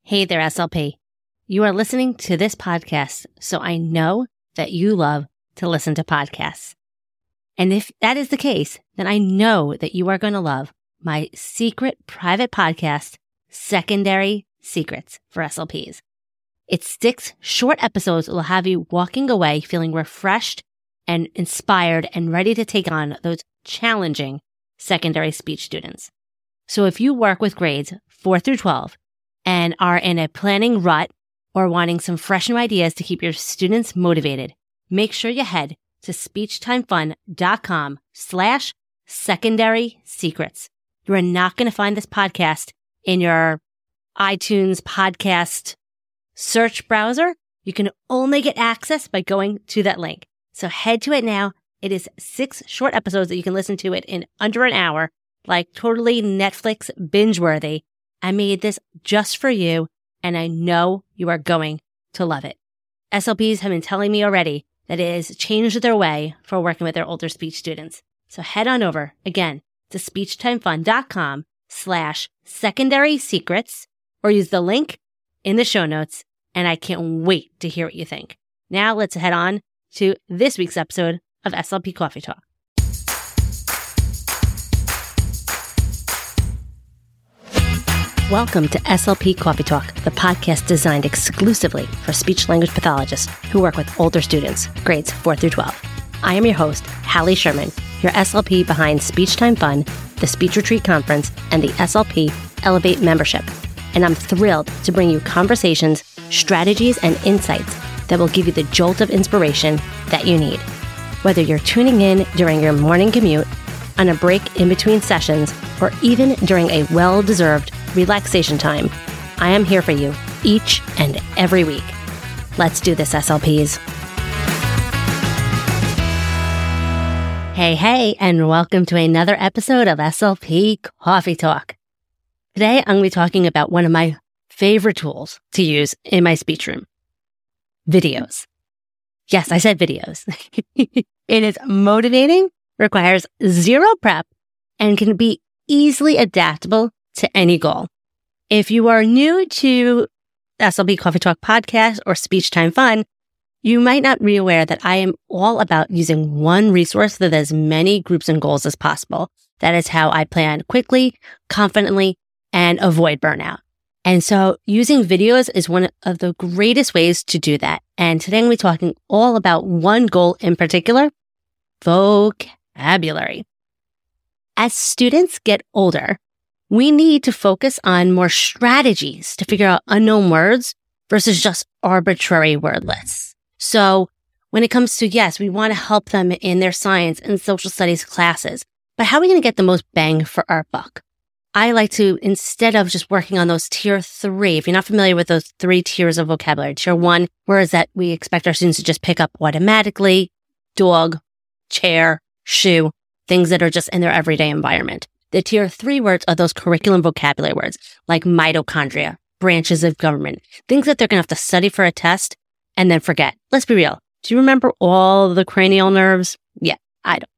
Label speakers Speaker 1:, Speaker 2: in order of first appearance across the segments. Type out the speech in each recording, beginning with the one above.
Speaker 1: Hey there, SLP. You are listening to this podcast, so I know that you love to listen to podcasts. And if that is the case, then I know that you are going to love my secret private podcast, Secondary Secrets for SLPs. It's 6 short episodes that will have you walking away feeling refreshed and inspired and ready to take on those challenging secondary speech students. So if you work with grades 4 through 12 and are in a planning rut or wanting some fresh new ideas to keep your students motivated, make sure you head to speechtimefun.com/secondary secrets. You are not going to find this podcast in your iTunes podcast search browser. You can only get access by going to that link. So head to it now. It is 6 short episodes that you can listen to it in under an hour, like totally Netflix binge worthy. I made this just for you, and I know you are going to love it. SLPs have been telling me already that it has changed their way for working with their older speech students. So head on over, again, to speechtimefun.com/secondary secrets, or use the link in the show notes, and I can't wait to hear what you think. Now let's head on to this week's episode of SLP Coffee Talk. Welcome to SLP Coffee Talk, the podcast designed exclusively for speech-language pathologists who work with older students, grades 4 through 12. I am your host, Hallie Sherman, your SLP behind Speech Time Fun, the Speech Retreat Conference, and the SLP Elevate membership. And I'm thrilled to bring you conversations, strategies, and insights that will give you the jolt of inspiration that you need. Whether you're tuning in during your morning commute, on a break in between sessions, or even during a well-deserved relaxation time, I am here for you each and every week. Let's do this, SLPs. Hey, and welcome to another episode of SLP Coffee Talk. Today, I'm going to be talking about one of my favorite tools to use in my speech room, videos. Yes, I said videos. It is motivating, requires zero prep, and can be easily adaptable to any goal. If you are new to SLP Coffee Talk podcast or Speech Time Fun, you might not be aware that I am all about using one resource that has as many groups and goals as possible. That is how I plan quickly, confidently, and avoid burnout. And so using videos is one of the greatest ways to do that. And today I'm going to be talking all about one goal in particular, vocabulary. As students get older, we need to focus on more strategies to figure out unknown words versus just arbitrary word lists. So when it comes to, yes, we want to help them in their science and social studies classes, but how are we going to get the most bang for our buck? I like to, instead of just working on those tier 3, if you're not familiar with those 3 tiers of vocabulary, tier 1, words that we expect our students to just pick up automatically, dog, chair, shoe, things that are just in their everyday environment. The tier 3 words are those curriculum vocabulary words like mitochondria, branches of government, things that they're going to have to study for a test and then forget. Let's be real. Do you remember all the cranial nerves? Yeah, I don't.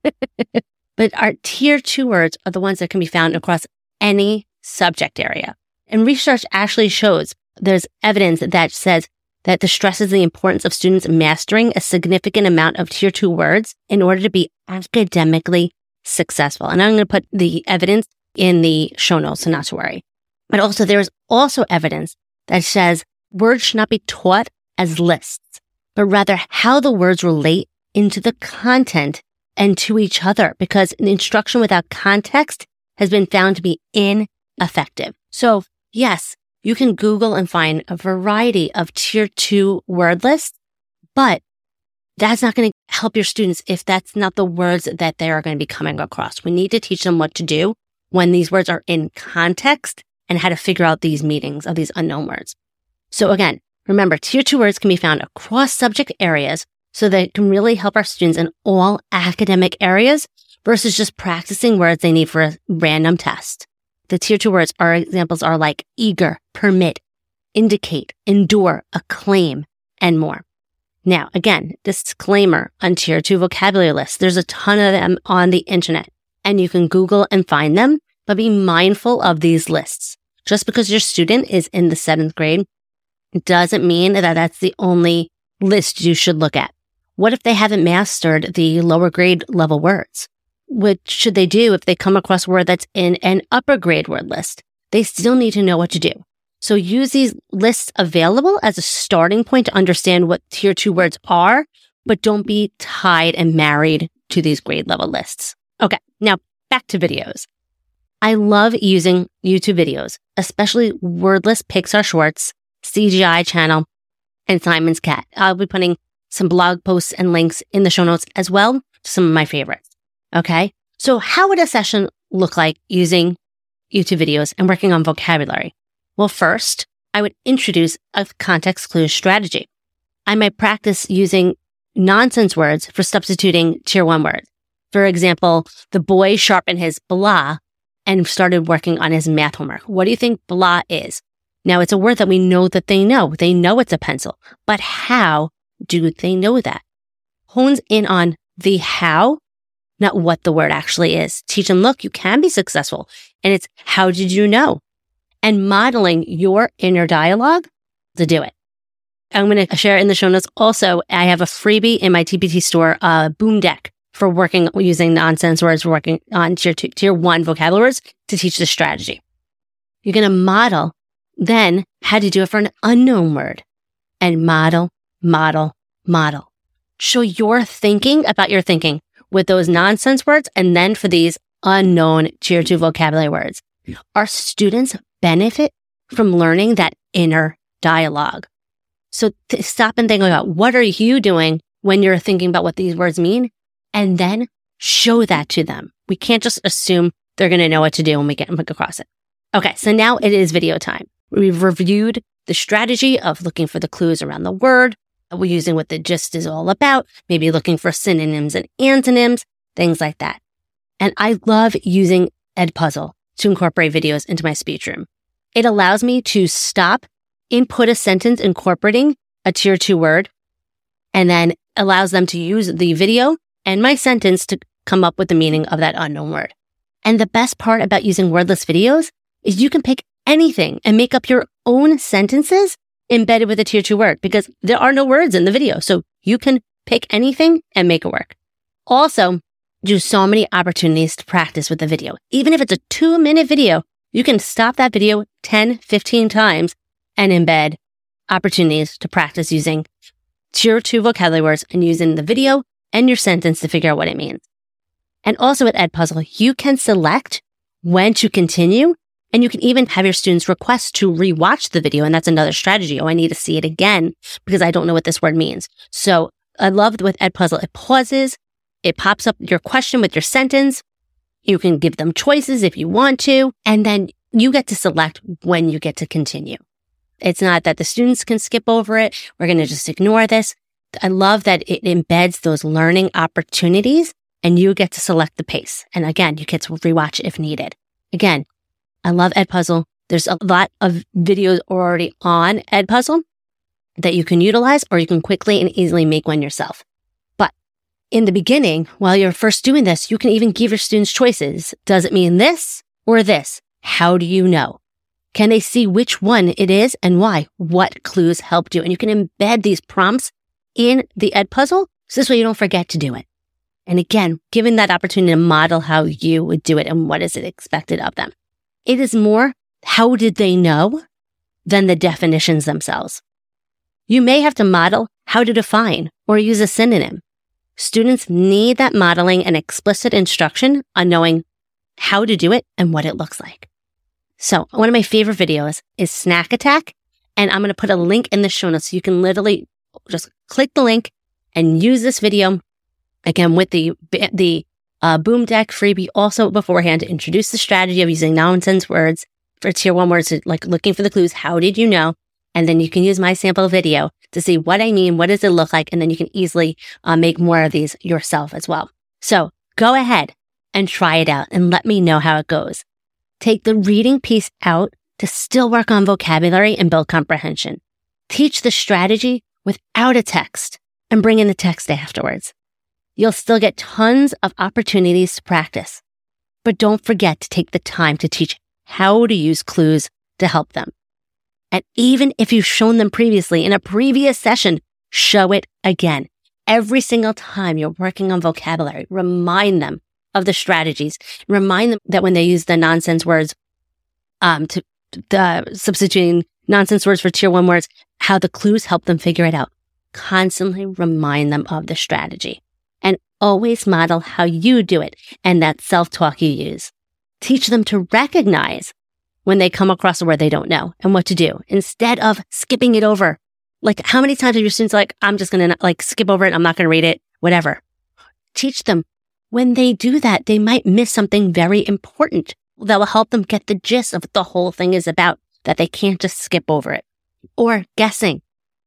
Speaker 1: But our tier 2 words are the ones that can be found across any subject area. And research actually shows there's evidence that says that this stresses the importance of students mastering a significant amount of tier 2 words in order to be academically successful. And I'm going to put the evidence in the show notes, so not to worry. But also, there is also evidence that says words should not be taught as lists, but rather how the words relate into the content and to each other, because instruction without context has been found to be ineffective. So yes, you can Google and find a variety of tier 2 word lists, but that's not going to help your students if that's not the words that they are going to be coming across. We need to teach them what to do when these words are in context and how to figure out these meanings of these unknown words. So again, remember, tier 2 words can be found across subject areas so that it can really help our students in all academic areas versus just practicing words they need for a random test. The tier 2 words examples are like eager, permit, indicate, endure, acclaim, and more. Now, again, disclaimer on tier 2 vocabulary lists. There's a ton of them on the internet, and you can Google and find them, but be mindful of these lists. Just because your student is in the 7th grade doesn't mean that that's the only list you should look at. What if they haven't mastered the lower grade level words? What should they do if they come across a word that's in an upper grade word list? They still need to know what to do. So use these lists available as a starting point to understand what tier 2 words are, but don't be tied and married to these grade level lists. Okay, now back to videos. I love using YouTube videos, especially Wordless Pixar Shorts, CGI channel, and Simon's Cat. I'll be putting some blog posts and links in the show notes as well to some of my favorites. Okay, so how would a session look like using YouTube videos and working on vocabulary? Well, first, I would introduce a context clue strategy. I might practice using nonsense words for substituting tier 1 words. For example, the boy sharpened his blah and started working on his math homework. What do you think blah is? Now, it's a word that we know that they know. They know it's a pencil. But how do they know that? Hones in on the how, not what the word actually is. Teach them, look, you can be successful. And it's how did you know? And modeling your inner dialogue to do it. I'm going to share in the show notes. Also, I have a freebie in my TPT store, Boom Deck, for working using nonsense words, for working on tier 1 vocabulary words to teach the strategy. You're going to model then how to do it for an unknown word and model. Show your thinking about your thinking with those nonsense words and then for these unknown tier 2 vocabulary words. Our students benefit from learning that inner dialogue. So stop and think about what are you doing when you're thinking about what these words mean, and then show that to them. We can't just assume they're going to know what to do when we get across it. Okay, so now it is video time. We've reviewed the strategy of looking for the clues around the word. We're using what the gist is all about, maybe looking for synonyms and antonyms, things like that. And I love using Edpuzzle to incorporate videos into my speech room. It allows me to stop, input a sentence incorporating a tier 2 word, and then allows them to use the video and my sentence to come up with the meaning of that unknown word. And the best part about using wordless videos is you can pick anything and make up your own sentences embedded with a tier 2 word because there are no words in the video. So you can pick anything and make it work. Also, there's so many opportunities to practice with the video. Even if it's a 2-minute video, you can stop that video 10, 15 times and embed opportunities to practice using tier 2 vocabulary words and using the video and your sentence to figure out what it means. And also with Edpuzzle, you can select when to continue, and you can even have your students request to rewatch the video. And that's another strategy. Oh, I need to see it again because I don't know what this word means. So I love with Edpuzzle, it pauses, it pops up your question with your sentence. You can give them choices if you want to, and then you get to select when you get to continue. It's not that the students can skip over it. We're going to just ignore this. I love that it embeds those learning opportunities and you get to select the pace. And again, you get to rewatch if needed. Again, I love Edpuzzle. There's a lot of videos already on Edpuzzle that you can utilize, or you can quickly and easily make one yourself. But in the beginning, while you're first doing this, you can even give your students choices. Does it mean this or this? How do you know? Can they see which one it is and why? What clues helped you? And you can embed these prompts in the Edpuzzle, so this way you don't forget to do it. And again, given that opportunity to model how you would do it and what is it expected of them. It is more, how did they know, than the definitions themselves. You may have to model how to define or use a synonym. Students need that modeling and explicit instruction on knowing how to do it and what it looks like. So one of my favorite videos is Snack Attack, and I'm going to put a link in the show notes so you can literally just click the link and use this video, again, with the Boom Deck freebie also beforehand to introduce the strategy of using nonsense words for tier 1 words, like looking for the clues. How did you know? And then you can use my sample video to see what I mean, what does it look like? And then you can easily make more of these yourself as well. So go ahead and try it out and let me know how it goes. Take the reading piece out to still work on vocabulary and build comprehension. Teach the strategy without a text and bring in the text afterwards. You'll still get tons of opportunities to practice, but don't forget to take the time to teach how to use clues to help them. And even if you've shown them previously in a previous session, show it again. Every single time you're working on vocabulary, remind them of the strategies. Remind them that when they use the nonsense words, substituting nonsense words for tier 1 words, how the clues help them figure it out. Constantly remind them of the strategy and always model how you do it and that self-talk you use. Teach them to recognize when they come across a word they don't know and what to do instead of skipping it over. Like, how many times are your students like, I'm just going to skip over it. I'm not going to read it, whatever. Teach them when they do that, they might miss something very important that will help them get the gist of what the whole thing is about, that they can't just skip over it. Or guessing,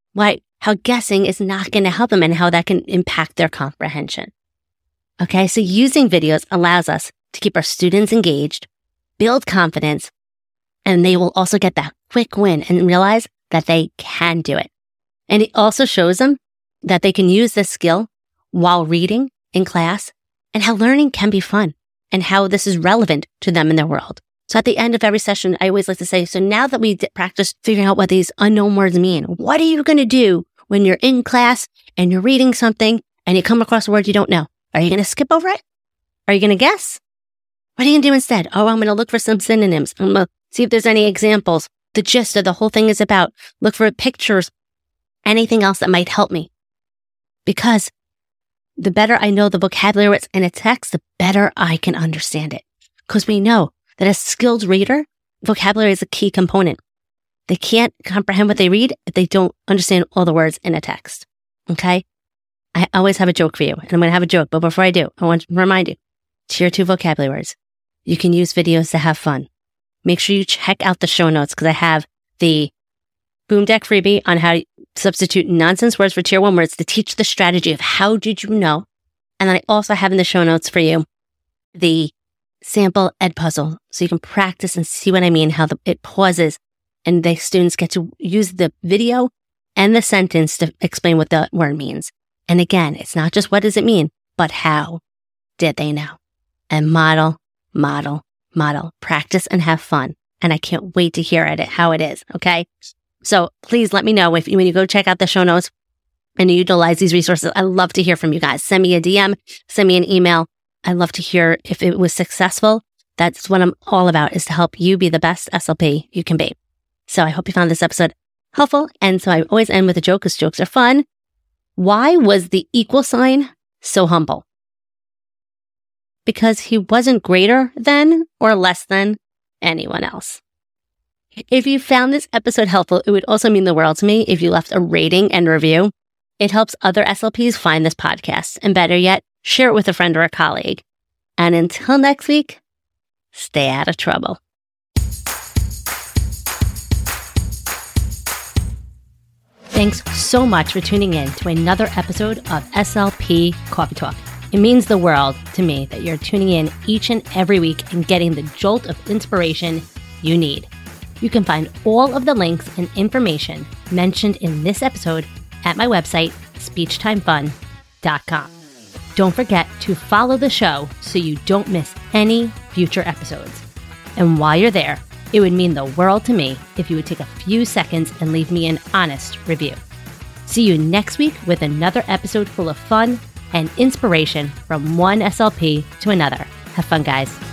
Speaker 1: how guessing is not going to help them and how that can impact their comprehension. Okay, so using videos allows us to keep our students engaged, build confidence, and they will also get that quick win and realize that they can do it. And it also shows them that they can use this skill while reading in class and how learning can be fun and how this is relevant to them in their world. So at the end of every session, I always like to say, so now that we practiced figuring out what these unknown words mean, what are you going to do when you're in class and you're reading something and you come across a word you don't know? Are you going to skip over it? Are you going to guess? What are you going to do instead? Oh, I'm going to look for some synonyms. I'm going to see if there's any examples. The gist of the whole thing is about. Look for pictures, anything else that might help me. Because the better I know the vocabulary that's in a text, the better I can understand it. Because we know that as a skilled reader, vocabulary is a key component. They can't comprehend what they read if they don't understand all the words in a text. Okay? I always have a joke for you, and I'm going to have a joke. But before I do, I want to remind you, tier 2 vocabulary words. You can use videos to have fun. Make sure you check out the show notes because I have the Boom Deck freebie on how to substitute nonsense words for tier 1 words to teach the strategy of how did you know. And then I also have in the show notes for you the sample ed puzzle so you can practice and see what I mean, how it pauses and the students get to use the video and the sentence to explain what the word means. And again, it's not just what does it mean, but how did they know? And model, practice and have fun. And I can't wait to hear how it is. Okay. So please let me know when you go check out the show notes and you utilize these resources. I love to hear from you guys. Send me a DM, send me an email. I love to hear if it was successful. That's what I'm all about, is to help you be the best SLP you can be. So I hope you found this episode helpful. And so I always end with a joke because jokes are fun. Why was the equal sign so humble? Because he wasn't greater than or less than anyone else. If you found this episode helpful, it would also mean the world to me if you left a rating and review. It helps other SLPs find this podcast. And better yet, share it with a friend or a colleague. And until next week, stay out of trouble. Thanks so much for tuning in to another episode of SLP Coffee Talk. It means the world to me that you're tuning in each and every week and getting the jolt of inspiration you need. You can find all of the links and information mentioned in this episode at my website, speechtimefun.com. Don't forget to follow the show so you don't miss any future episodes. And while you're there, it would mean the world to me if you would take a few seconds and leave me an honest review. See you next week with another episode full of fun and inspiration from one SLP to another. Have fun, guys.